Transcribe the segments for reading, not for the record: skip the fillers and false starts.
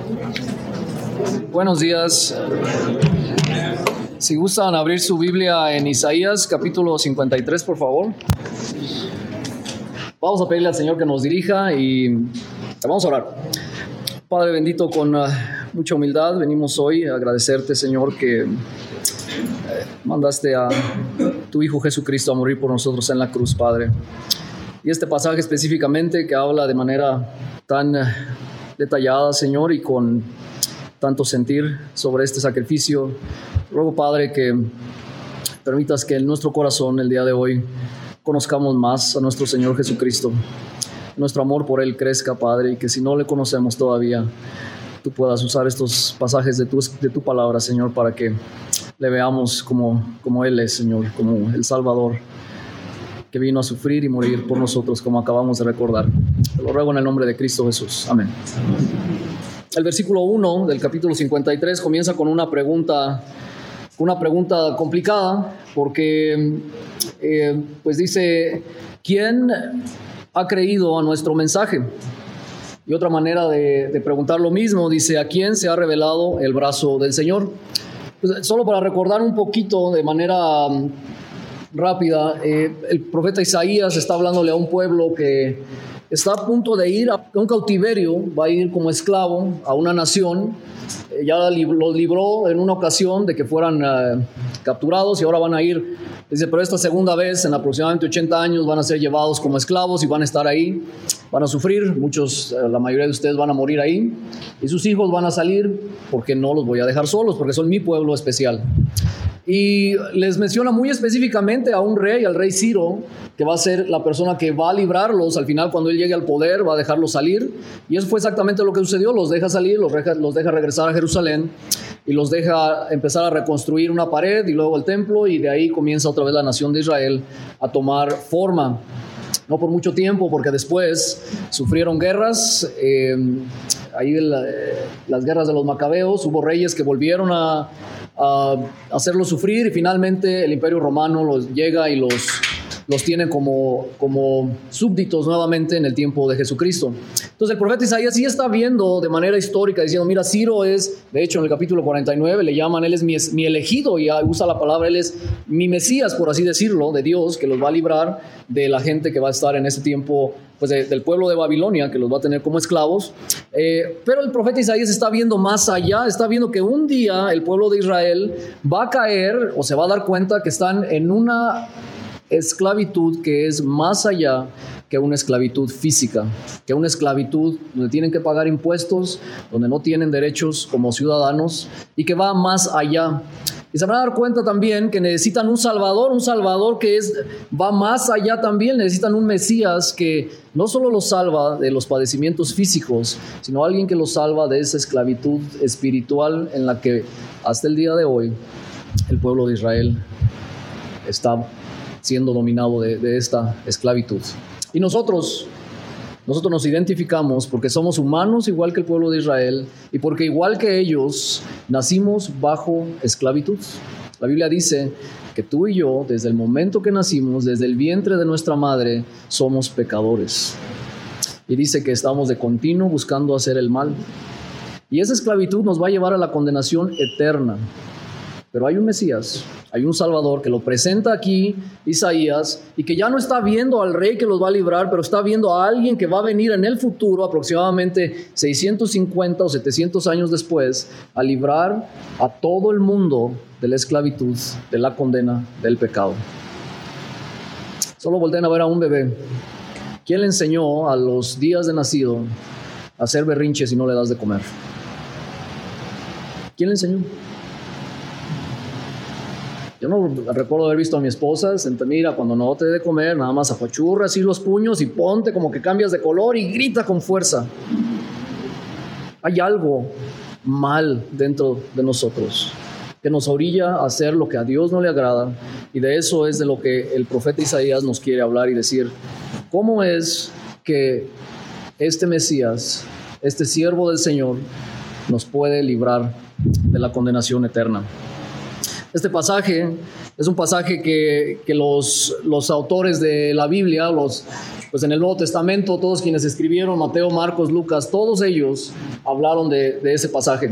Buenos días. Si gustan abrir su Biblia en Isaías capítulo 53, por favor. Vamos a pedirle al Señor que nos dirija y vamos a orar. Padre bendito, con mucha humildad venimos hoy a agradecerte, Señor, que mandaste a tu Hijo Jesucristo a morir por nosotros en la cruz, Padre. Y este pasaje específicamente que habla de manera tan detallada, Señor, y con tanto sentir sobre este sacrificio, ruego, Padre, que permitas que en nuestro corazón el día de hoy conozcamos más a nuestro Señor Jesucristo, nuestro amor por Él crezca, Padre, y que si no le conocemos todavía, tú puedas usar estos pasajes de tu palabra, Señor, para que le veamos como Él es, Señor, como el Salvador que vino a sufrir y morir por nosotros, como acabamos de recordar. Te lo ruego en el nombre de Cristo Jesús. Amén. El versículo 1 del capítulo 53 comienza con una pregunta complicada, porque pues dice: ¿quién ha creído a nuestro mensaje? Y otra manera de preguntar lo mismo, dice: ¿a quién se ha revelado el brazo del Señor? Pues, solo para recordar un poquito de manera rápida, el profeta Isaías está hablándole a un pueblo que está a punto de ir a un cautiverio, va a ir como esclavo a una nación. Ya los libró en una ocasión de que fueran capturados y ahora van a ir, dice, pero esta segunda vez en aproximadamente 80 años van a ser llevados como esclavos y van a estar ahí, van a sufrir, muchos, la mayoría de ustedes van a morir ahí y sus hijos van a salir porque no los voy a dejar solos, porque son mi pueblo especial. Y les menciona muy específicamente a un rey, al rey Ciro, que va a ser la persona que va a librarlos. Al final, cuando él llegue al poder, va a dejarlos salir. Y eso fue exactamente lo que sucedió. Los deja salir, los deja regresar a Jerusalén y los deja empezar a reconstruir una pared y luego el templo, y de ahí comienza otra vez la nación de Israel a tomar forma. No por mucho tiempo, porque después sufrieron guerras. Ahí las guerras de los macabeos, hubo reyes que volvieron a hacerlos sufrir, y finalmente el Imperio Romano los llega y los tiene como súbditos nuevamente en el tiempo de Jesucristo. Entonces el profeta Isaías sí está viendo de manera histórica, diciendo: mira, Ciro es, de hecho en el capítulo 49 le llaman, él es mi elegido, y usa la palabra, él es mi Mesías, por así decirlo, de Dios, que los va a librar de la gente que va a estar en ese tiempo, pues del pueblo de Babilonia, que los va a tener como esclavos. Pero el profeta Isaías está viendo más allá, está viendo que un día el pueblo de Israel va a caer, o se va a dar cuenta que están en una esclavitud que es más allá que una esclavitud física, que una esclavitud donde tienen que pagar impuestos, donde no tienen derechos como ciudadanos, y que va más allá. Y se van a dar cuenta también que necesitan un Salvador que va más allá también. Necesitan un Mesías que no solo los salva de los padecimientos físicos, sino alguien que los salva de esa esclavitud espiritual en la que hasta el día de hoy el pueblo de Israel está siendo dominado de esta esclavitud. Y nosotros nos identificamos porque somos humanos igual que el pueblo de Israel, y porque igual que ellos nacimos bajo esclavitud. La Biblia dice que tú y yo, desde el momento que nacimos, desde el vientre de nuestra madre, somos pecadores. Y dice que estamos de continuo buscando hacer el mal. Y esa esclavitud nos va a llevar a la condenación eterna. Pero hay un Mesías, hay un Salvador que lo presenta aquí Isaías, y que ya no está viendo al rey que los va a librar, pero está viendo a alguien que va a venir en el futuro, aproximadamente 650 o 700 años después, a librar a todo el mundo de la esclavitud, de la condena, del pecado. Solo volteen a ver a un bebé. ¿Quién le enseñó a los días de nacido a hacer berrinches si no le das de comer? ¿Quién le enseñó? Yo no recuerdo haber visto a mi esposa, mira, cuando no te dé de comer, nada más apachurra así los puños y ponte como que cambias de color y grita con fuerza. Hay algo mal dentro de nosotros que nos orilla a hacer lo que a Dios no le agrada, y de eso es de lo que el profeta Isaías nos quiere hablar y decir: ¿cómo es que este Mesías, este siervo del Señor, nos puede librar de la condenación eterna? Este pasaje es un pasaje que los autores de la Biblia, pues en el Nuevo Testamento, todos quienes escribieron, Mateo, Marcos, Lucas, todos ellos hablaron de ese pasaje.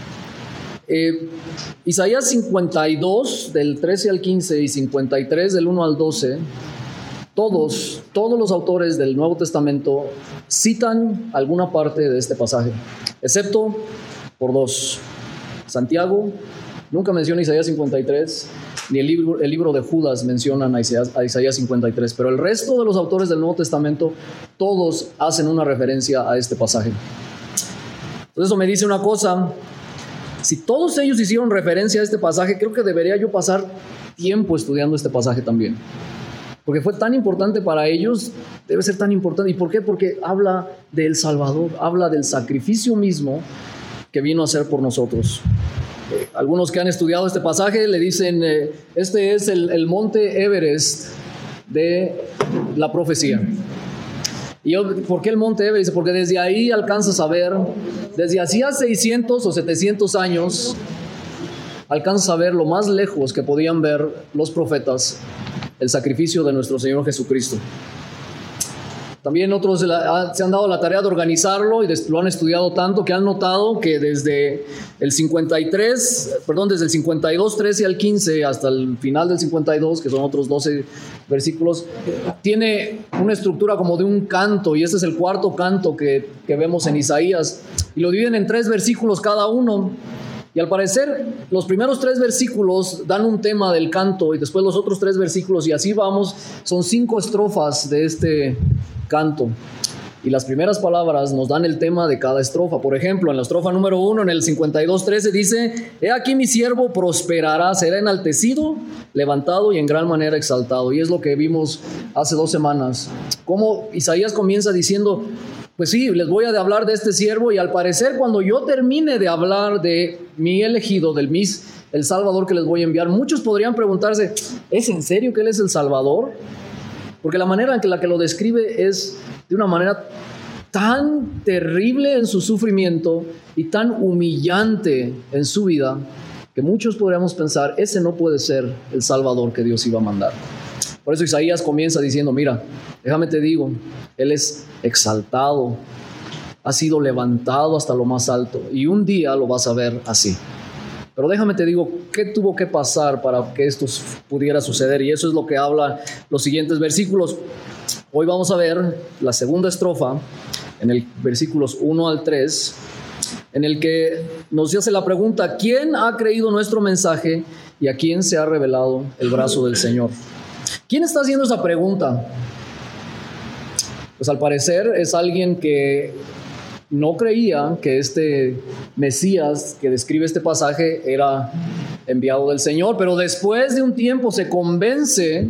Isaías 52, del 13 al 15, y 53, del 1 al 12, todos los autores del Nuevo Testamento citan alguna parte de este pasaje, excepto por dos. Santiago nunca menciona Isaías 53, ni el libro de Judas mencionan a Isaías 53, pero el resto de los autores del Nuevo Testamento, todos hacen una referencia a este pasaje. Entonces eso me dice una cosa: si todos ellos hicieron referencia a este pasaje, creo que debería yo pasar tiempo estudiando este pasaje también, porque fue tan importante para ellos, debe ser tan importante. ¿Y por qué? Porque habla del Salvador, habla del sacrificio mismo que vino a hacer por nosotros. Algunos que han estudiado este pasaje le dicen, este es el monte Everest de la profecía. ¿Y por qué el monte Everest? Porque desde ahí alcanzas a ver, desde hacía 600 o 700 años, alcanzas a ver lo más lejos que podían ver los profetas, el sacrificio de nuestro Señor Jesucristo. También otros se han dado la tarea de organizarlo y lo han estudiado tanto que han notado que desde el 52, 13 al 15, hasta el final del 52, que son otros 12 versículos, tiene una estructura como de un canto, y este es el cuarto canto que vemos en Isaías, y lo dividen en 3 versículos cada uno. Y al parecer, los primeros 3 versículos dan un tema del canto, y después los otros 3 versículos, y así vamos, son 5 estrofas de este canto. Y las primeras palabras nos dan el tema de cada estrofa. Por ejemplo, en la estrofa número 1, en el 52:13, dice: He aquí mi siervo prosperará, será enaltecido, levantado y en gran manera exaltado. Y es lo que vimos hace 2 semanas. Como Isaías comienza diciendo: pues sí, les voy a hablar de este siervo, y al parecer cuando yo termine de hablar de mi elegido, el Salvador que les voy a enviar, muchos podrían preguntarse, ¿es en serio que Él es el Salvador? Porque la manera en la que lo describe es de una manera tan terrible en su sufrimiento y tan humillante en su vida, que muchos podríamos pensar, ese no puede ser el Salvador que Dios iba a mandar. Por eso Isaías comienza diciendo, mira, déjame te digo, Él es exaltado, ha sido levantado hasta lo más alto, y un día lo vas a ver así. Pero déjame te digo, ¿qué tuvo que pasar para que esto pudiera suceder? Y eso es lo que habla los siguientes versículos. Hoy vamos a ver la segunda estrofa, en el versículos 1 al 3, en el que nos hace la pregunta, ¿quién ha creído nuestro mensaje y a quién se ha revelado el brazo del Señor? ¿Quién está haciendo esa pregunta? Pues al parecer es alguien que no creía que este Mesías que describe este pasaje era enviado del Señor, pero después de un tiempo se convence,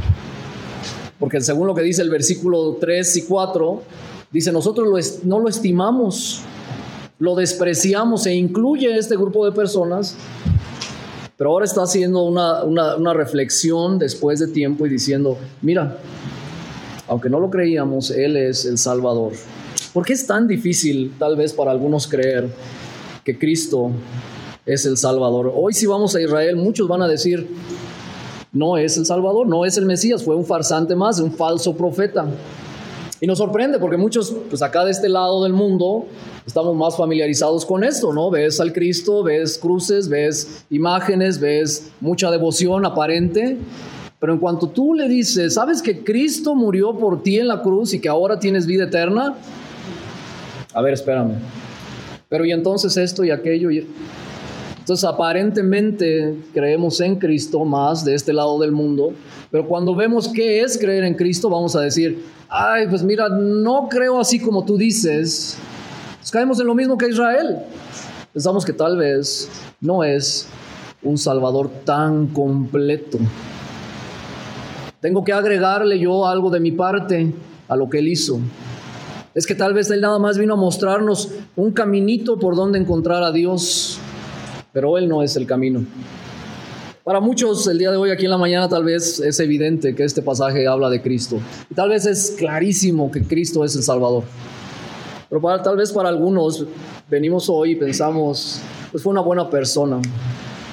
porque según lo que dice el versículo 3 y 4, dice, nosotros no lo estimamos, lo despreciamos, e incluye este grupo de personas, pero ahora está haciendo una reflexión después de tiempo y diciendo, mira, aunque no lo creíamos, Él es el Salvador. ¿Por qué es tan difícil tal vez para algunos creer que Cristo es el Salvador? Hoy si vamos a Israel, muchos van a decir, no es el Salvador, no es el Mesías, fue un farsante más, un falso profeta. Y nos sorprende porque muchos, pues acá de este lado del mundo, estamos más familiarizados con esto, ¿no? Ves al Cristo, ves cruces, ves imágenes, ves mucha devoción aparente. Pero en cuanto tú le dices, ¿sabes que Cristo murió por ti en la cruz y que ahora tienes vida eterna? A ver, espérame. Pero y entonces esto y aquello. Entonces aparentemente creemos en Cristo más de este lado del mundo. Pero cuando vemos qué es creer en Cristo, vamos a decir, ay, pues mira, no creo así como tú dices. Pues caemos en lo mismo que Israel. Pensamos que tal vez no es un Salvador tan completo. Tengo que agregarle yo algo de mi parte a lo que Él hizo. Es que tal vez Él nada más vino a mostrarnos un caminito por donde encontrar a Dios, pero Él no es el camino. Para muchos el día de hoy aquí en la mañana tal vez es evidente que este pasaje habla de Cristo. Y tal vez es clarísimo que Cristo es el Salvador. Pero tal vez para algunos venimos hoy y pensamos, pues fue una buena persona.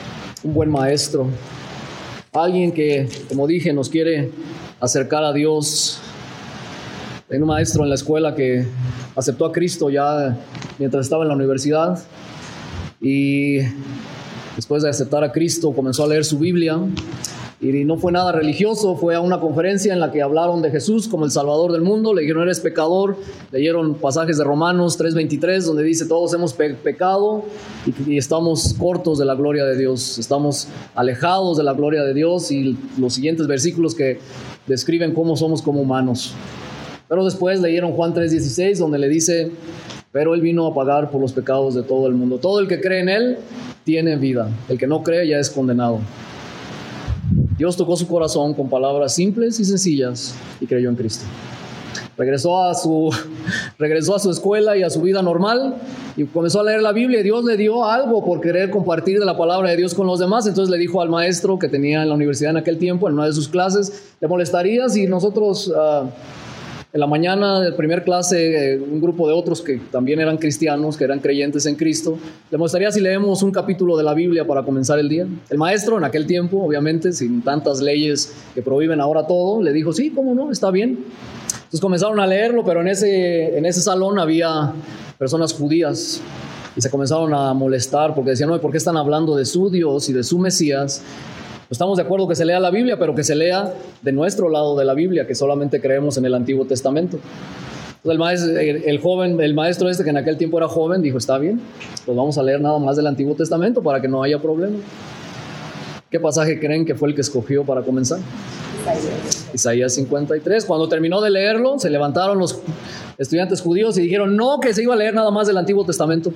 un buen maestro, alguien que, como dije, nos quiere acercar a Dios. Hay un maestro en la escuela que aceptó a Cristo ya mientras estaba en la universidad, y después de aceptar a Cristo comenzó a leer su Biblia, y no fue nada religioso. Fue a una conferencia en la que hablaron de Jesús como el Salvador del mundo. Le dijeron: eres pecador. Leyeron pasajes de Romanos 3:23, donde dice: todos hemos pecado y estamos cortos de la gloria de Dios, estamos alejados de la gloria de Dios, y los siguientes versículos que describen cómo somos como humanos. Pero después leyeron Juan 3:16, donde le dice: pero Él vino a pagar por los pecados de todo el mundo. Todo el que cree en Él tiene vida. El que no cree ya es condenado. Dios tocó su corazón con palabras simples y sencillas y creyó en Cristo. Regresó a su escuela y a su vida normal y comenzó a leer la Biblia. Dios le dio algo por querer compartir de la palabra de Dios con los demás. Entonces le dijo al maestro que tenía en la universidad en aquel tiempo, en una de sus clases: ¿te molestaría si nosotros en la mañana de primer clase, un grupo de otros que también eran cristianos, que eran creyentes en Cristo, le molestaría si leemos un capítulo de la Biblia para comenzar el día? El maestro en aquel tiempo, obviamente, sin tantas leyes que prohíben ahora todo, le dijo: sí, cómo no, está bien. Entonces comenzaron a leerlo, pero en ese salón había personas judías y se comenzaron a molestar porque decían: no, ¿por qué están hablando de su Dios y de su Mesías? Pues estamos de acuerdo que se lea la Biblia, pero que se lea de nuestro lado de la Biblia, que solamente creemos en el Antiguo Testamento. Entonces el maestro que en aquel tiempo era joven, dijo: está bien, pues vamos a leer nada más del Antiguo Testamento para que no haya problema. ¿Qué pasaje creen que fue el que escogió para comenzar? Isaías 53. Cuando terminó de leerlo, se levantaron los estudiantes judíos y dijeron: no, que se iba a leer nada más del Antiguo Testamento.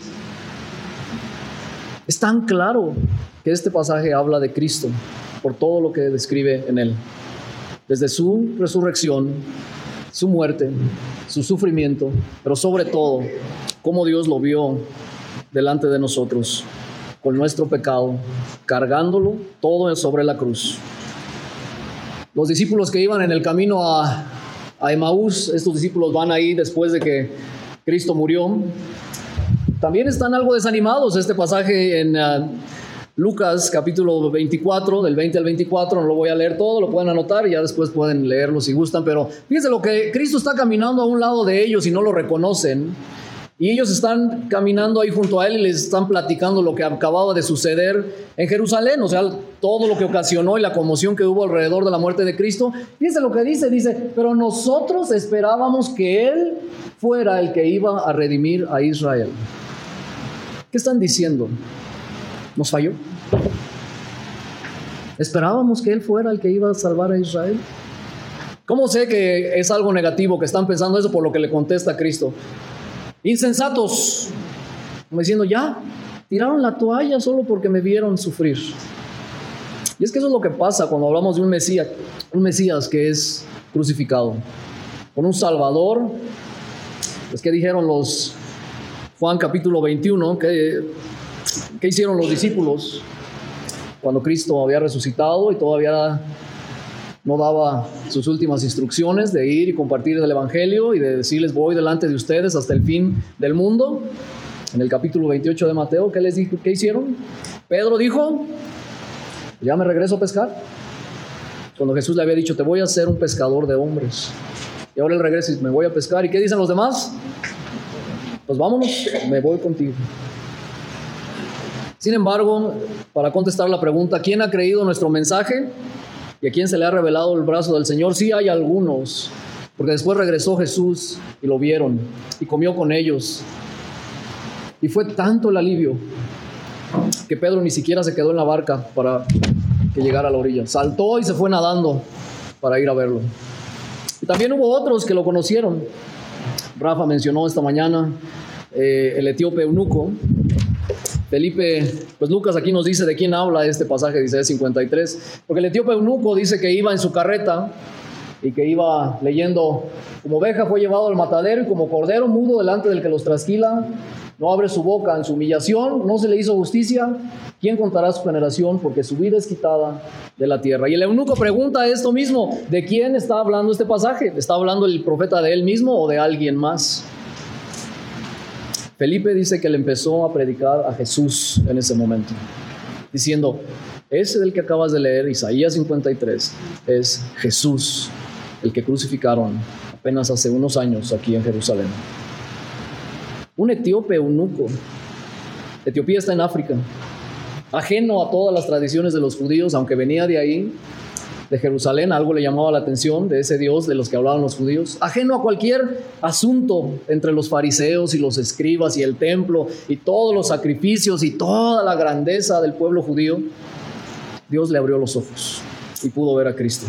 Es tan claro que este pasaje habla de Cristo por todo lo que describe en él, desde su resurrección, su muerte, su sufrimiento, pero sobre todo cómo Dios lo vio delante de nosotros con nuestro pecado, cargándolo todo sobre la cruz. Los discípulos que iban en el camino a Emaús, estos discípulos van ahí después de que Cristo murió, también están algo desanimados. Este pasaje en Lucas capítulo 24, del 20 al 24, no lo voy a leer todo, lo pueden anotar y ya después pueden leerlo si gustan, pero fíjense lo que Cristo está caminando a un lado de ellos y no lo reconocen, y ellos están caminando ahí junto a él y les están platicando lo que acababa de suceder en Jerusalén, o sea, todo lo que ocasionó y la conmoción que hubo alrededor de la muerte de Cristo. Fíjense lo que dice: pero nosotros esperábamos que Él fuera el que iba a redimir a Israel. ¿Qué están diciendo? ¿Nos falló? ¿Esperábamos que Él fuera el que iba a salvar a Israel? ¿Cómo sé que es algo negativo, que están pensando eso? Por lo que le contesta Cristo: insensatos, como diciendo: ya, tiraron la toalla solo porque me vieron sufrir. Y es que eso es lo que pasa cuando hablamos de un Mesías que es crucificado, con un Salvador. Pues, ¿qué dijeron los Juan capítulo 21? ¿Qué hicieron los discípulos cuando Cristo había resucitado y todavía no daba sus últimas instrucciones de ir y compartir el Evangelio y de decirles: voy delante de ustedes hasta el fin del mundo? En el capítulo 28 de Mateo, ¿qué les dijo? ¿Qué hicieron? Pedro dijo: ya me regreso a pescar. Cuando Jesús le había dicho: te voy a hacer un pescador de hombres. Y ahora él regresa y me voy a pescar. ¿Y qué dicen los demás? Pues vámonos, me voy contigo. Sin embargo, para contestar la pregunta: ¿quién ha creído nuestro mensaje? ¿Y a quién se le ha revelado el brazo del Señor? Sí hay algunos, porque después regresó Jesús y lo vieron y comió con ellos. Y fue tanto el alivio que Pedro ni siquiera se quedó en la barca para que llegara a la orilla. Saltó y se fue nadando para ir a verlo. Y también hubo otros que lo conocieron. Rafa mencionó esta mañana el etíope eunuco. Felipe, pues Lucas aquí nos dice de quién habla este pasaje de Isaías 53, porque el etíope eunuco dice que iba en su carreta y que iba leyendo: como oveja fue llevado al matadero y como cordero mudo delante del que los trasquila, no abre su boca. En su humillación no se le hizo justicia. ¿Quién contará su generación? Porque su vida es quitada de la tierra. Y el eunuco pregunta esto mismo: ¿de quién está hablando este pasaje? ¿Está hablando el profeta de él mismo o de alguien más? Felipe dice que le empezó a predicar a Jesús en ese momento, diciendo: Ese del que acabas de leer, Isaías 53, es Jesús, el que crucificaron apenas hace unos años aquí en Jerusalén. Un etíope eunuco. Etiopía está en África, ajeno a todas las tradiciones de los judíos, aunque venía de ahí, de Jerusalén. Algo le llamaba la atención de ese Dios de los que hablaban los judíos, ajeno a cualquier asunto entre los fariseos y los escribas y el templo y todos los sacrificios y toda la grandeza del pueblo judío. Dios le abrió los ojos y pudo ver a Cristo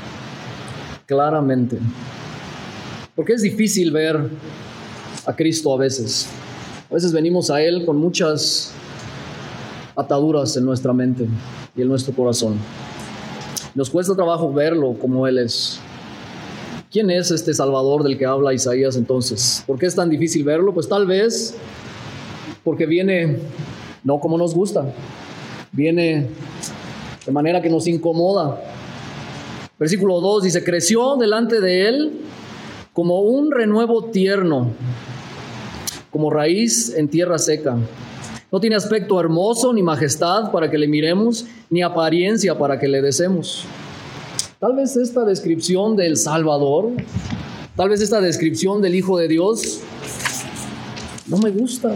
claramente, porque es difícil ver a Cristo a veces. A veces venimos a Él con muchas ataduras en nuestra mente y en nuestro corazón. Nos cuesta trabajo verlo como Él es. ¿Quién es este Salvador del que habla Isaías entonces? ¿Por qué es tan difícil verlo? Pues tal vez porque viene no como nos gusta, viene de manera que nos incomoda. Versículo 2 dice: creció delante de Él como un renuevo tierno, como raíz en tierra seca. No tiene aspecto hermoso, ni majestad para que le miremos, ni apariencia para que le deseemos. Tal vez esta descripción del Salvador, tal vez esta descripción del Hijo de Dios, no me gusta.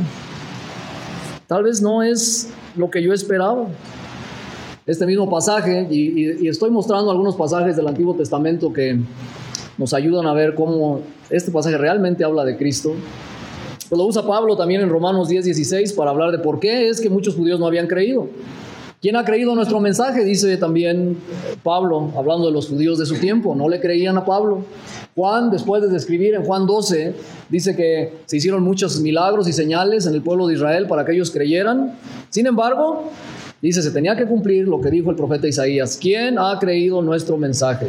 Tal vez no es lo que yo esperaba. Este mismo pasaje, y estoy mostrando algunos pasajes del Antiguo Testamento que nos ayudan a ver cómo este pasaje realmente habla de Cristo. Pues lo usa Pablo también en Romanos 10:16 para hablar de por qué es que muchos judíos no habían creído. ¿Quién ha creído nuestro mensaje? Dice también Pablo, hablando de los judíos de su tiempo. No le creían a Pablo. Juan, después de describir en Juan 12, dice que se hicieron muchos milagros y señales en el pueblo de Israel para que ellos creyeran. Sin embargo, dice, se tenía que cumplir lo que dijo el profeta Isaías: ¿quién ha creído nuestro mensaje?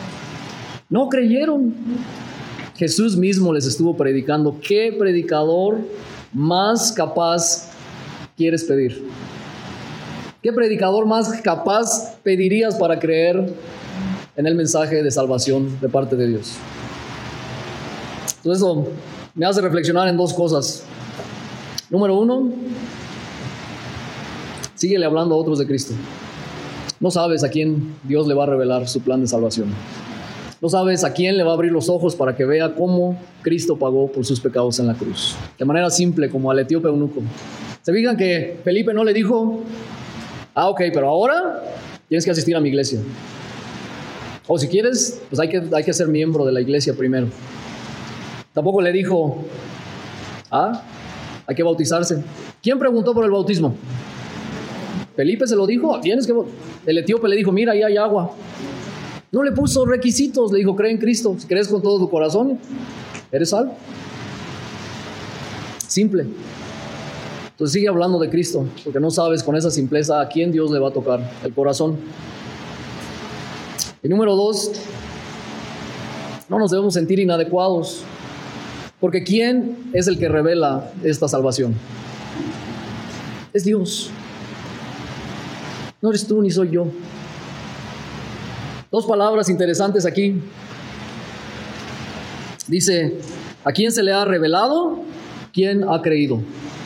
No creyeron. Jesús mismo les estuvo predicando. ¿Qué predicador más capaz quieres pedir? ¿Qué predicador más capaz pedirías para creer en el mensaje de salvación de parte de Dios? Entonces eso me hace reflexionar en dos cosas. Número uno, síguele hablando a otros de Cristo. No sabes a quién Dios le va a revelar su plan de salvación. No sabes a quién le va a abrir los ojos para que vea cómo Cristo pagó por sus pecados en la cruz. De manera simple, como al etíope eunuco. ¿Se fijan que Felipe no le dijo: ok, pero ahora tienes que asistir a mi iglesia? O si quieres, pues hay que ser miembro de la iglesia primero. Tampoco le dijo: hay que bautizarse. ¿Quién preguntó por el bautismo? Felipe se lo dijo. El etíope le dijo: mira, ahí hay agua. No le puso requisitos, le dijo: cree en Cristo. Si crees con todo tu corazón, eres salvo. Simple. Entonces sigue hablando de Cristo, porque no sabes con esa simpleza a quién Dios le va a tocar el corazón. Y número 2, no nos debemos sentir inadecuados, porque ¿quién es el que revela esta salvación? Es Dios. No eres tú ni soy yo. Dos palabras interesantes aquí. Dice: ¿a quién se le ha revelado? ¿Quién ha creído?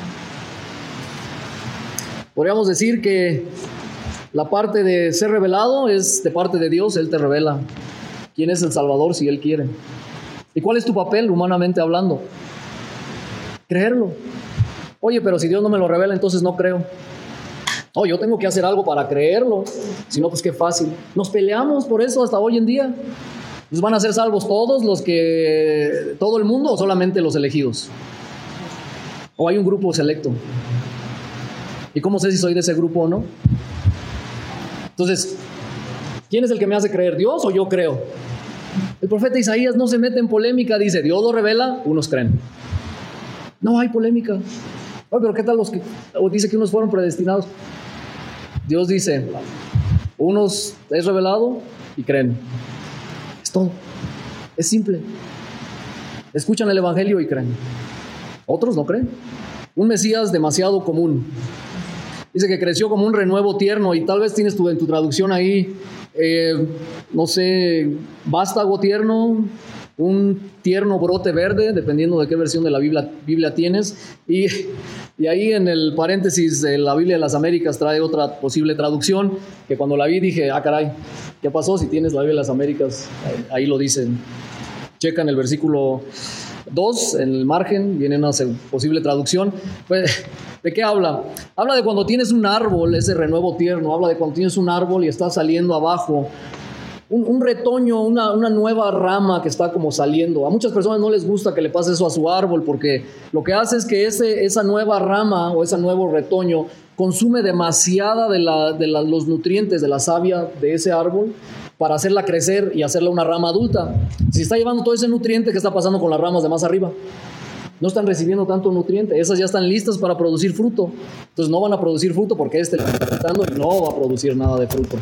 Podríamos decir que la parte de ser revelado es de parte de Dios. Él te revela quién es el Salvador si Él quiere. ¿Y cuál es tu papel, humanamente hablando? Creerlo. Oye, pero si Dios no me lo revela, entonces no creo. Oh, yo tengo que hacer algo para creerlo. Si no, pues qué fácil. Nos peleamos por eso hasta hoy en día. ¿Pues van a ser salvos todos todo el mundo, o solamente los elegidos? ¿O hay un grupo selecto? ¿Y cómo sé si soy de ese grupo o no? Entonces, ¿quién es el que me hace creer? ¿Dios o yo creo? El profeta Isaías no se mete en polémica. Dice: Dios lo revela, unos creen. No hay polémica. Oye, pero ¿qué tal dice que unos fueron predestinados? Dios dice: unos es revelado y creen. Es todo. Es simple. Escuchan el evangelio y creen. Otros no creen. Un Mesías demasiado común. Dice que creció como un renuevo tierno, y tal vez tienes en tu traducción ahí, no sé, vástago tierno, un tierno brote verde, dependiendo de qué versión de la Biblia tienes, y ahí en el paréntesis de la Biblia de las Américas trae otra posible traducción, que cuando la vi dije, caray, ¿qué pasó? Si tienes la Biblia de las Américas, ahí lo dicen. Checan el versículo 2, en el margen, viene una posible traducción. Pues, ¿de qué habla? Habla de cuando tienes un árbol, ese renuevo tierno, habla de cuando tienes un árbol y está saliendo abajo un retoño, una nueva rama que está como saliendo. A muchas personas no les gusta que le pase eso a su árbol, porque lo que hace es que esa nueva rama o ese nuevo retoño consume demasiada de los nutrientes de la savia de ese árbol para hacerla crecer y hacerla una rama adulta. Si está llevando todo ese nutriente, ¿qué está pasando con las ramas de más arriba? No están recibiendo tanto nutriente, esas ya están listas para producir fruto. Entonces no van a producir fruto porque le está afectando y no va a producir nada de fruto.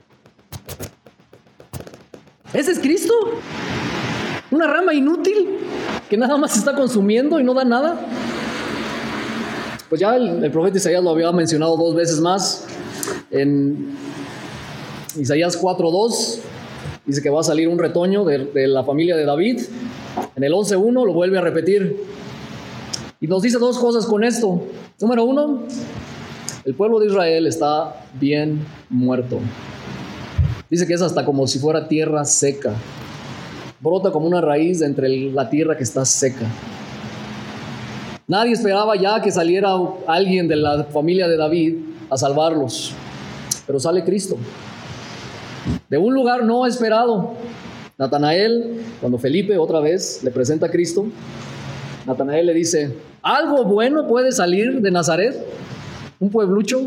¿Ese es Cristo? ¿Una rama inútil que nada más se está consumiendo y no da nada? Pues ya el profeta Isaías lo había mencionado 2 veces más. En Isaías 4:2 dice que va a salir un retoño de la familia de David. En el 11:1 lo vuelve a repetir. Y nos dice 2 cosas con esto. Número 1, el pueblo de Israel está bien muerto. Dice que es hasta como si fuera tierra seca. Brota como una raíz de entre la tierra que está seca. Nadie esperaba ya que saliera alguien de la familia de David a salvarlos. Pero sale Cristo. De un lugar no esperado. Natanael, cuando Felipe otra vez le presenta a Cristo, Natanael le dice, ¿algo bueno puede salir de Nazaret? ¿Un pueblucho?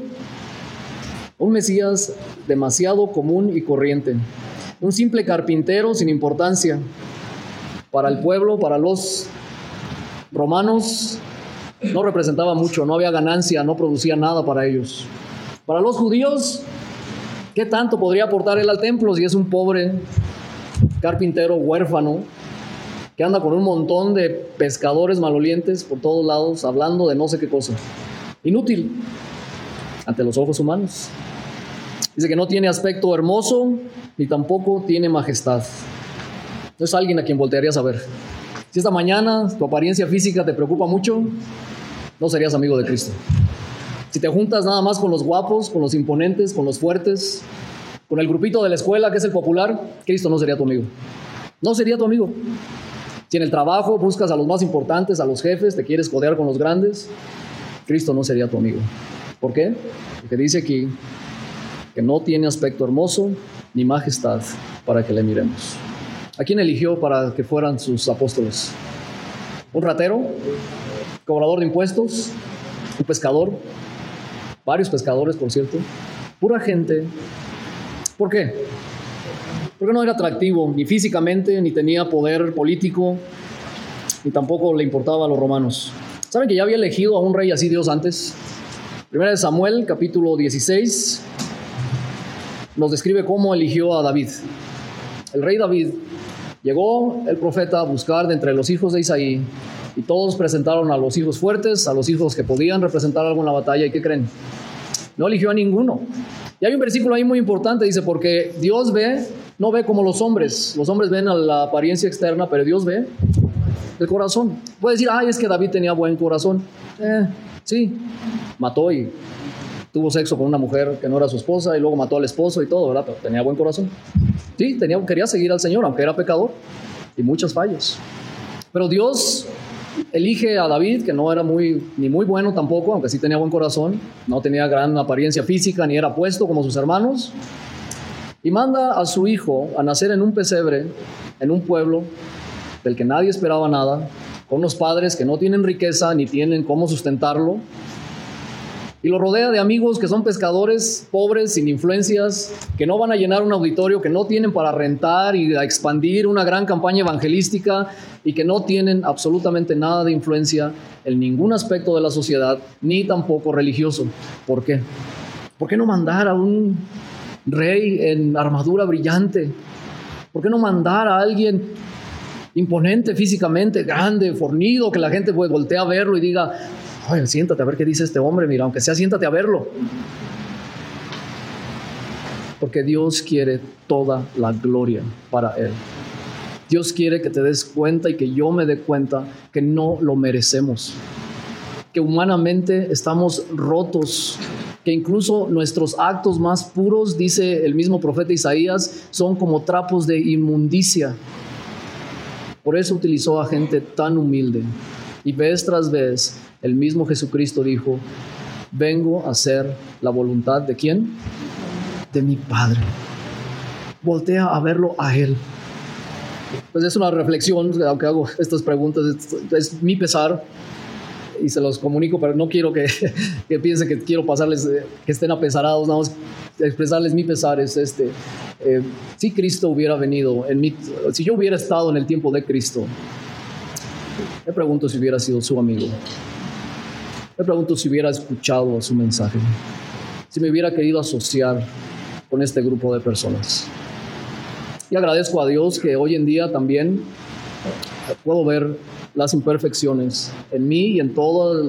Un Mesías demasiado común y corriente. Un simple carpintero sin importancia. Para el pueblo, para los romanos, no representaba mucho, no había ganancia, no producía nada para ellos. Para los judíos, ¿qué tanto podría aportar él al templo si es un pobre carpintero huérfano que anda con un montón de pescadores malolientes por todos lados hablando de no sé qué cosa? Inútil ante los ojos humanos. Dice que no tiene aspecto hermoso ni tampoco tiene majestad. No es alguien a quien voltearías a ver. Si esta mañana tu apariencia física te preocupa mucho, no serías amigo de Cristo. Si te juntas nada más con los guapos, con los imponentes, con los fuertes, con el grupito de la escuela que es el popular, Cristo no sería tu amigo. No sería tu amigo. Si en el trabajo buscas a los más importantes, a los jefes, te quieres codear con los grandes, Cristo no sería tu amigo. ¿Por qué? Porque dice aquí que no tiene aspecto hermoso ni majestad para que le miremos. ¿A quién eligió para que fueran sus apóstoles? ¿Un ratero? ¿Cobrador de impuestos? ¿Un pescador? Varios pescadores, por cierto. Pura gente. ¿Por qué? Porque no era atractivo, ni físicamente, ni tenía poder político, ni tampoco le importaba a los romanos. ¿Saben que ya había elegido a un rey así Dios antes? Primera de Samuel, capítulo 16, nos describe cómo eligió a David. El rey David, llegó el profeta a buscar de entre los hijos de Isaí, y todos presentaron a los hijos fuertes, a los hijos que podían representar algo en la batalla. ¿Y qué creen? No eligió a ninguno. Y hay un versículo ahí muy importante, dice, porque Dios no ve como los hombres ven a la apariencia externa, pero Dios ve el corazón. Puede decir, es que David tenía buen corazón. Sí, mató y tuvo sexo con una mujer que no era su esposa y luego mató al esposo y todo, ¿verdad? Pero tenía buen corazón. Sí, quería seguir al Señor, aunque era pecador y muchas fallas. Pero Dios elige a David, que no era ni muy bueno tampoco, aunque sí tenía buen corazón, no tenía gran apariencia física, ni era puesto como sus hermanos, y manda a su hijo a nacer en un pesebre, en un pueblo del que nadie esperaba nada, con unos padres que no tienen riqueza ni tienen cómo sustentarlo, y lo rodea de amigos que son pescadores pobres, sin influencias, que no van a llenar un auditorio, que no tienen para rentar y a expandir una gran campaña evangelística, y que no tienen absolutamente nada de influencia en ningún aspecto de la sociedad, ni tampoco religioso. ¿Por qué? ¿Por qué no mandar a un rey en armadura brillante? ¿Por qué no mandar a alguien imponente físicamente, grande, fornido, que la gente voltea a verlo y diga, oye, siéntate a ver qué dice este hombre, mira, aunque sea siéntate a verlo? Porque Dios quiere toda la gloria para Él. Dios quiere que te des cuenta y que yo me dé cuenta que no lo merecemos, que humanamente estamos rotos, que incluso nuestros actos más puros, dice el mismo profeta Isaías, son como trapos de inmundicia. Por eso utilizó a gente tan humilde. Y vez tras vez, el mismo Jesucristo dijo: vengo a hacer la voluntad ¿de quién? De mi Padre. Voltea a verlo a Él. Pues es una reflexión, aunque hago estas preguntas, es mi pesar y se los comunico, pero no quiero que piensen que quiero pasarles, que estén apesarados, nada más expresarles mi pesar es si Cristo hubiera venido, si yo hubiera estado en el tiempo de Cristo, me pregunto si hubiera sido su amigo, me pregunto si hubiera escuchado su mensaje, si me hubiera querido asociar con este grupo de personas. Y agradezco a Dios que hoy en día también puedo ver las imperfecciones en mí y en todos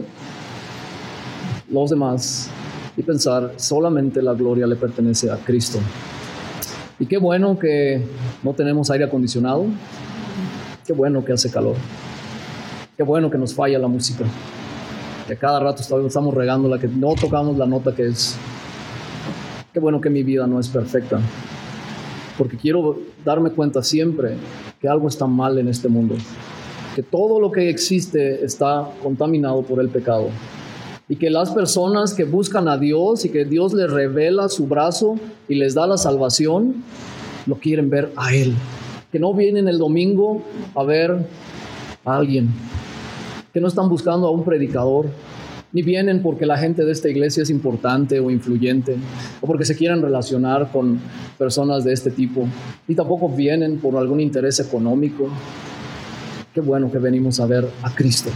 los demás y pensar solamente la gloria le pertenece a Cristo. Y qué bueno que no tenemos aire acondicionado, qué bueno que hace calor, qué bueno que nos falla la música, que cada rato estamos regándola, que no tocamos la nota que es. Qué bueno que mi vida no es perfecta, porque quiero darme cuenta siempre que algo está mal en este mundo, que todo lo que existe está contaminado por el pecado y que las personas que buscan a Dios y que Dios les revela su brazo y les da la salvación, lo quieren ver a Él, que no vienen el domingo a ver a alguien, que no están buscando a un predicador, ni vienen porque la gente de esta iglesia es importante o influyente, o porque se quieren relacionar con personas de este tipo, ni tampoco vienen por algún interés económico. Qué bueno que venimos a ver a Cristo.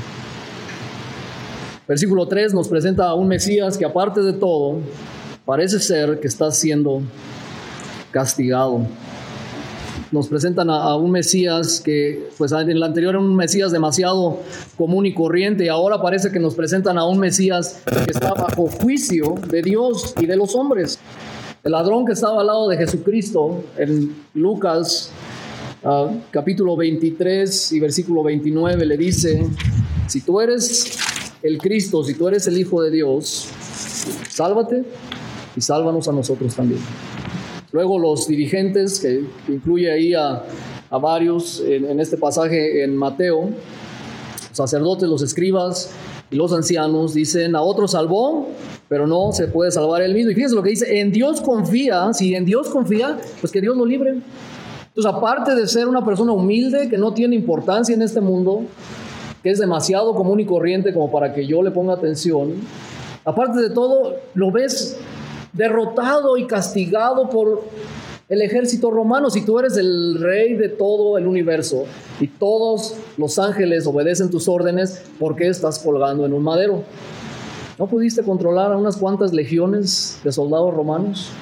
Versículo 3 nos presenta a un Mesías que, aparte de todo, parece ser que está siendo castigado. Nos presentan a un Mesías que, pues en el anterior era un Mesías demasiado común y corriente, y ahora parece que nos presentan a un Mesías que está bajo juicio de Dios y de los hombres. El ladrón que estaba al lado de Jesucristo en Lucas capítulo 23 y versículo 29 le dice: si tú eres el Cristo, si tú eres el Hijo de Dios, sálvate y sálvanos a nosotros también. Luego los dirigentes, que incluye ahí a varios en este pasaje en Mateo, los sacerdotes, los escribas y los ancianos, dicen: a otro salvó, pero no se puede salvar él mismo. Y fíjense lo que dice: en Dios confía. Si en Dios confía, pues que Dios lo libre. Entonces, aparte de ser una persona humilde que no tiene importancia en este mundo, que es demasiado común y corriente como para que yo le ponga atención, aparte de todo, lo ves derrotado y castigado por el ejército romano. Si tú eres el rey de todo el universo y todos los ángeles obedecen tus órdenes, ¿por qué estás colgando en un madero? ¿No pudiste controlar a unas cuantas legiones de soldados romanos?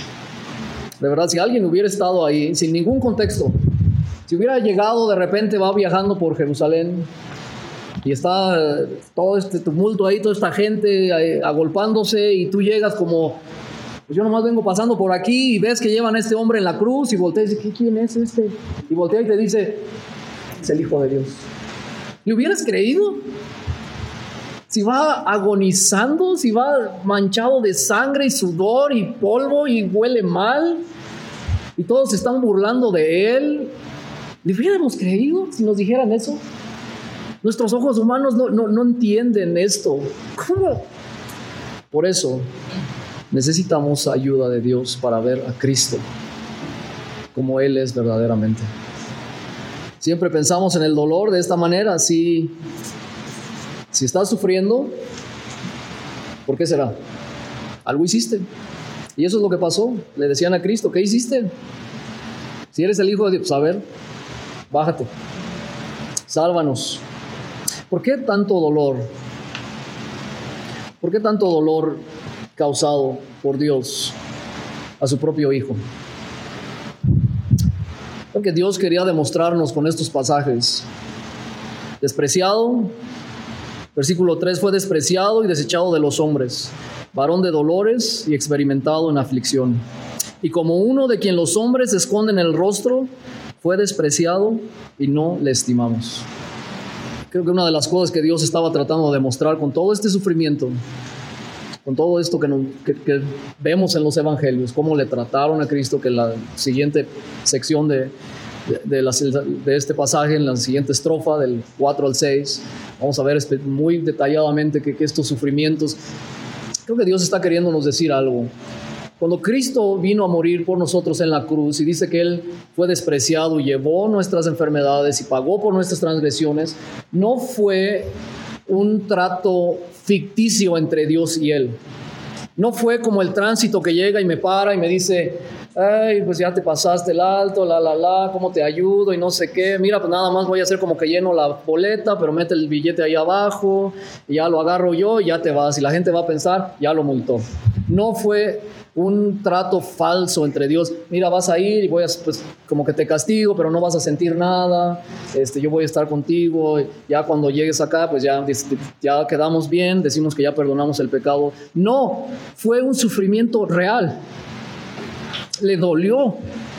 De verdad, si alguien hubiera estado ahí sin ningún contexto, si hubiera llegado de repente, va viajando por Jerusalén y está todo este tumulto ahí, toda esta gente agolpándose, y tú llegas como: pues yo nomás vengo pasando por aquí, y ves que llevan a este hombre en la cruz, y volteas y dices: ¿quién es este? Y voltea y te dice: es el Hijo de Dios. ¿Le hubieras creído? Si va agonizando, si va manchado de sangre y sudor y polvo y huele mal, y todos se están burlando de él, ¿le hubiéramos creído si nos dijeran eso? Nuestros ojos humanos no entienden esto. ¿Cómo? Por eso necesitamos ayuda de Dios para ver a Cristo como Él es verdaderamente. Siempre pensamos en el dolor de esta manera. Si estás sufriendo, ¿por qué será? Algo hiciste. Y eso es lo que pasó. Le decían a Cristo: ¿qué hiciste? Si eres el Hijo de Dios, pues a ver, bájate, sálvanos. ¿Por qué tanto dolor? ¿Por qué tanto dolor causado por Dios a su propio Hijo? Porque Dios quería demostrarnos con estos pasajes: despreciado, versículo 3, fue despreciado y desechado de los hombres, varón de dolores y experimentado en aflicción. Y como uno de quien los hombres esconden el rostro, fue despreciado y no le estimamos. Creo que una de las cosas que Dios estaba tratando de demostrar con todo este sufrimiento, con todo esto que vemos en los evangelios, cómo le trataron a Cristo, que la siguiente sección de este pasaje, en la siguiente estrofa, del 4 al 6, vamos a ver muy detalladamente que estos sufrimientos, creo que Dios está queriéndonos decir algo. Cuando Cristo vino a morir por nosotros en la cruz y dice que Él fue despreciado y llevó nuestras enfermedades y pagó por nuestras transgresiones, no fue un trato ficticio entre Dios y Él. No fue como el tránsito que llega y me para y me dice: ay, pues ya te pasaste el alto, ¿cómo te ayudo? Y no sé qué. Mira, pues nada más voy a hacer como que lleno la boleta, pero mete el billete ahí abajo y ya lo agarro yo y ya te vas. Y la gente va a pensar, ya lo multó. No fue un trato falso entre Dios. Mira, vas a ir y voy a, pues, como que te castigo, pero no vas a sentir nada. Yo voy a estar contigo. Ya cuando llegues acá, pues ya quedamos bien, decimos que ya perdonamos el pecado. No, fue un sufrimiento real. Le dolió.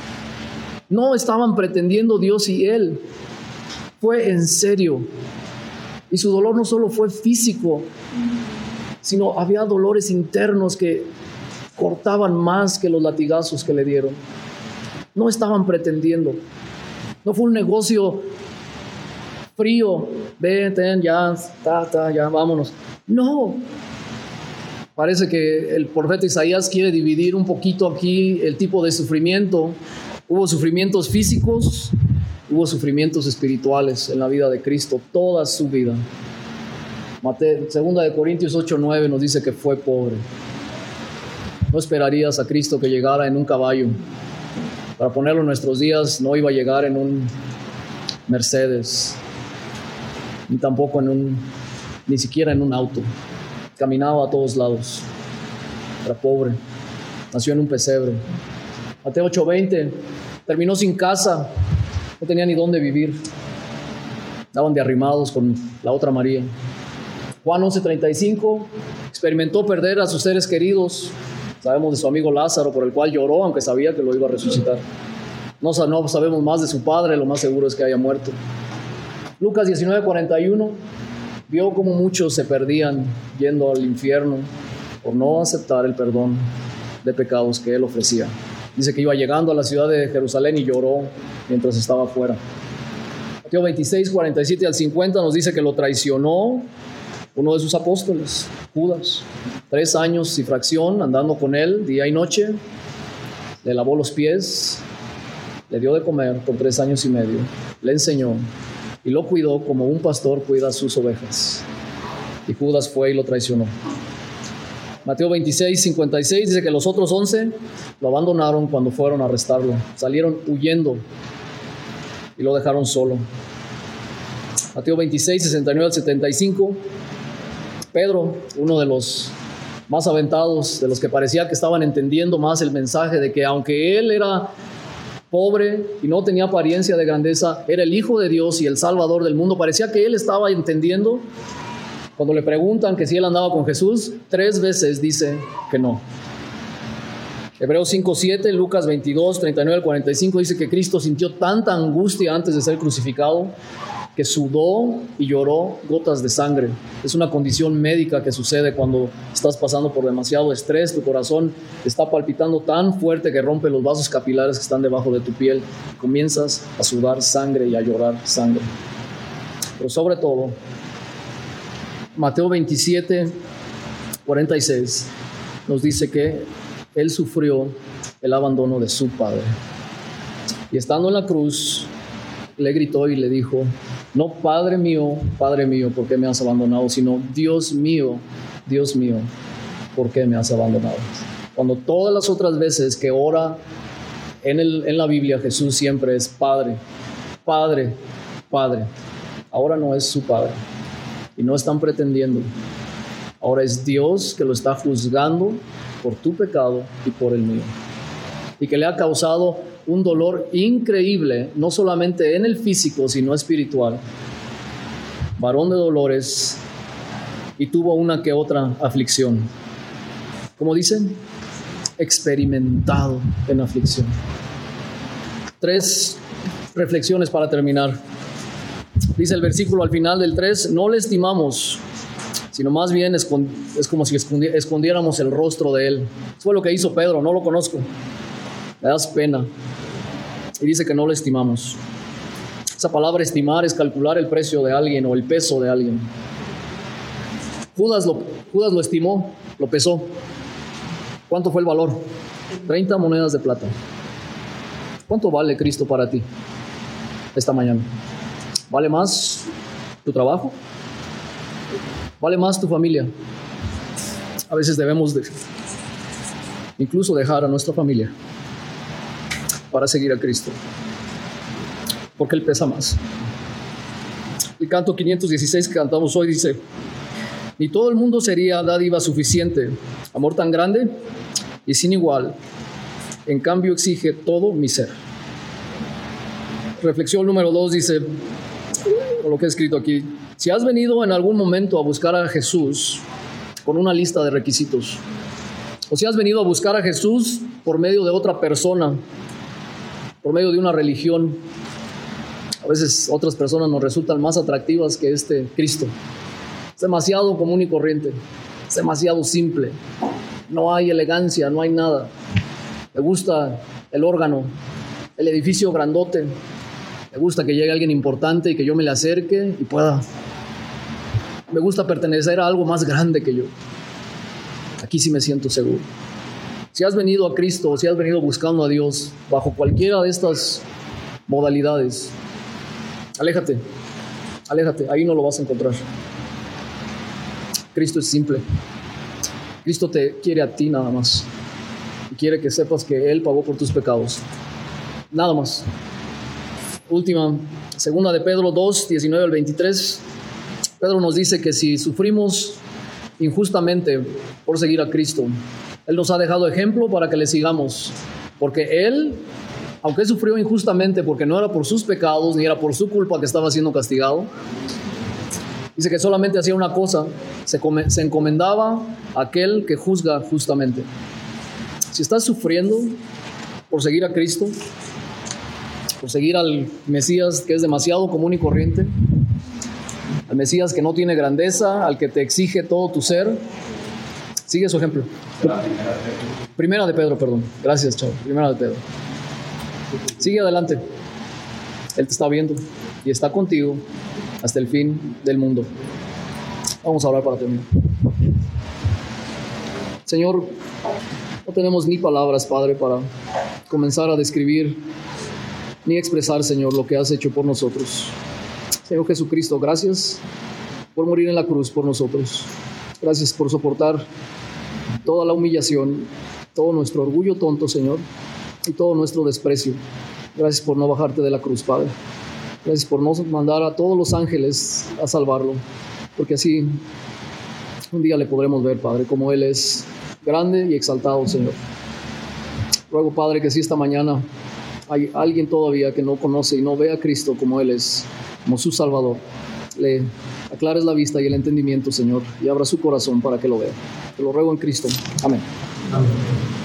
No estaban pretendiendo Dios y Él. Fue en serio. Y su dolor no solo fue físico, sino había dolores internos que cortaban más que los latigazos que le dieron. No estaban pretendiendo. No fue un negocio frío. Vete, ya vámonos. No. Parece que el profeta Isaías quiere dividir un poquito aquí el tipo de sufrimiento. Hubo sufrimientos físicos, hubo sufrimientos espirituales en la vida de Cristo, toda su vida. 2 Corintios 8:9 nos dice que fue pobre. No esperarías a Cristo que llegara en un caballo. Para ponerlo en nuestros días, no iba a llegar en un Mercedes, ni tampoco ni siquiera en un auto. Caminaba a todos lados. Era pobre. Nació en un pesebre. Mateo 8:20. Terminó sin casa. No tenía ni dónde vivir. Daban de arrimados con la otra María. Juan 11:35. Experimentó perder a sus seres queridos. Sabemos de su amigo Lázaro, por el cual lloró, aunque sabía que lo iba a resucitar. No sabemos más de su padre. Lo más seguro es que haya muerto. Lucas 19:41. Vio cómo muchos se perdían yendo al infierno por no aceptar el perdón de pecados que Él ofrecía. Dice que iba llegando a la ciudad de Jerusalén y lloró mientras estaba afuera. Mateo 26, 47 al 50 nos dice que lo traicionó uno de sus apóstoles, Judas. 3 años y fracción andando con Él día y noche. Le lavó los pies, le dio de comer por 3 años y medio, le enseñó y lo cuidó como un pastor cuida a sus ovejas. Y Judas fue y lo traicionó. Mateo 26, 56 dice que los otros 11 lo abandonaron cuando fueron a arrestarlo. Salieron huyendo y lo dejaron solo. Mateo 26, 69 al 75. Pedro, uno de los más aventados, de los que parecía que estaban entendiendo más el mensaje de que aunque él era pobre y no tenía apariencia de grandeza, era el Hijo de Dios y el Salvador del mundo. Parecía que él estaba entendiendo. Cuando le preguntan que si él andaba con Jesús, 3 veces dice que no. Hebreos 5:7, Lucas 22, 39 al 45 dice que Cristo sintió tanta angustia antes de ser crucificado que sudó y lloró gotas de sangre. Es una condición médica que sucede cuando estás pasando por demasiado estrés. Tu corazón está palpitando tan fuerte que rompe los vasos capilares que están debajo de tu piel. Comienzas a sudar sangre y a llorar sangre. Pero sobre todo, Mateo 27, 46 nos dice que Él sufrió el abandono de su Padre. Y estando en la cruz, le gritó y le dijo: no, Padre mío, ¿por qué me has abandonado? Sino, Dios mío, ¿por qué me has abandonado? Cuando todas las otras veces que ora en la Biblia, Jesús siempre es Padre, Padre, Padre. Ahora no es su Padre. Y no están pretendiendo. Ahora es Dios que lo está juzgando por tu pecado y por el mío. Y que le ha causado un dolor increíble, no solamente en el físico, sino espiritual. Varón de dolores, y tuvo una que otra aflicción. ¿Cómo dicen? Experimentado en aflicción. 3 reflexiones para terminar. Dice el versículo al final del 3, no le estimamos, sino más bien es como si escondiéramos el rostro de él. Eso fue lo que hizo Pedro, no lo conozco, me das pena. Y dice que no le estimamos. Esa palabra estimar es calcular el precio de alguien o el peso de alguien. Judas lo estimó, lo pesó. ¿Cuánto fue el valor? 30 monedas de plata. ¿Cuánto vale Cristo para ti esta mañana? ¿Vale más tu trabajo? ¿Vale más tu familia? A veces debemos incluso dejar a nuestra familia para seguir a Cristo, porque Él pesa más. El canto 516 que cantamos hoy dice, ni todo el mundo sería dádiva suficiente, amor tan grande y sin igual, en cambio exige todo mi ser. Reflexión número 2 dice, o lo que he escrito aquí, si has venido en algún momento a buscar a Jesús con una lista de requisitos, o si has venido a buscar a Jesús por medio de otra persona, por medio de una religión, a veces otras personas nos resultan más atractivas que este Cristo. Es demasiado común y corriente, es demasiado simple, no hay elegancia, no hay nada. Me gusta el órgano, el edificio grandote, me gusta que llegue alguien importante y que yo me le acerque y pueda. Me gusta pertenecer a algo más grande que yo. Aquí sí me siento seguro. Si has venido a Cristo o si has venido buscando a Dios bajo cualquiera de estas modalidades, aléjate, ahí no lo vas a encontrar. Cristo es simple. Cristo te quiere a ti nada más. Y quiere que sepas que Él pagó por tus pecados. Nada más. Última, segunda de Pedro 2, 19 al 23. Pedro nos dice que si sufrimos injustamente por seguir a Cristo, Él nos ha dejado ejemplo para que le sigamos. Porque Él, aunque sufrió injustamente porque no era por sus pecados ni era por su culpa que estaba siendo castigado, dice que solamente hacía una cosa, se encomendaba a aquel que juzga justamente. Si estás sufriendo por seguir a Cristo, por seguir al Mesías que es demasiado común y corriente, al Mesías que no tiene grandeza, al que te exige todo tu ser, sigue su ejemplo. Primera de Pedro, perdón. Gracias, chavo. Primera de Pedro. Sigue adelante. Él te está viendo y está contigo hasta el fin del mundo. Vamos a orar para terminar. Señor, no tenemos ni palabras, Padre, para comenzar a describir ni expresar, Señor, lo que has hecho por nosotros. Señor Jesucristo, gracias por morir en la cruz por nosotros. Gracias por soportar toda la humillación, todo nuestro orgullo tonto, Señor, y todo nuestro desprecio. Gracias por no bajarte de la cruz, Padre. Gracias por no mandar a todos los ángeles a salvarlo, porque así un día le podremos ver, Padre, como Él es grande y exaltado, Señor. Ruego, Padre, que si esta mañana hay alguien todavía que no conoce y no ve a Cristo como Él es, como su Salvador, le aclares la vista y el entendimiento, Señor, y abra su corazón para que lo vea. Te lo ruego en Cristo. Amén. Amén.